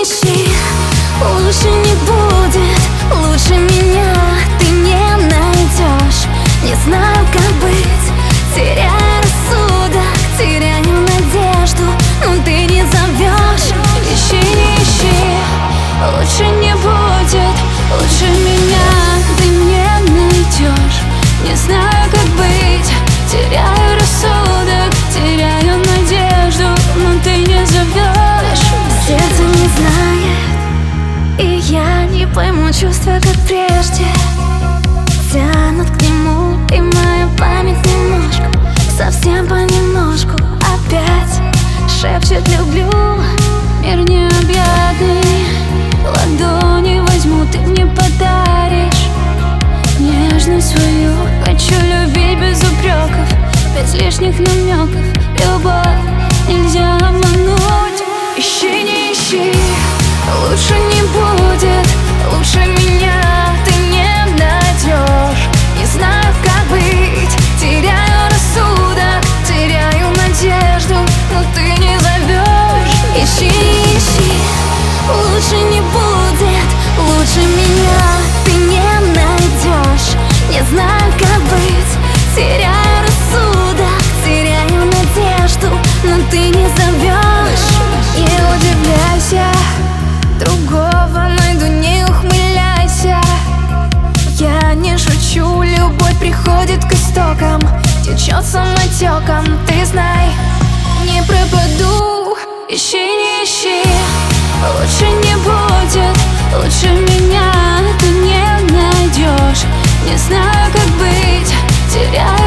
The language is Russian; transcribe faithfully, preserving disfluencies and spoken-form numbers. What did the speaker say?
ищи, лучше не будет, лучше меня ты не найдешь. Не знаю, как быть, теряю рассудок, теряю надежду, но ты не зовешь. Ищи, не ищи, лучше не будет, лучше меня ты не найдешь. Не знаю, как быть, теряю рассудок, теряю надежду, но ты не зовешь. Сердце не знает, и я не пойму чувства, как прежде. Тянут к нему, и моя память немножко, совсем понемножку опять шепчет: люблю, мир необъятный. Ладони возьму, ты мне подаришь нежность свою. Хочу любить без упреков, без лишних намеков. Любовь нельзя обмануть. Ищи, не ищи, лучше не будет, лучше меня ты не найдешь. Не знаю, как быть, теряю рассудок, теряю надежду, но ты не зовешь. Ищи, не ищи, лучше не будет, лучше меня ты не найдешь. Не знаю, как быть, теряю рассудок, теряю надежду, но ты не зовешь. Не удивляйся, другого найду, не ухмыляйся. Я не шучу, любовь приходит к истокам, течет самотеком, ты знай, не пропаду. Ищи, не ищи, лучше не будет, лучше меня ты не найдешь. Не знаю, как быть, теряю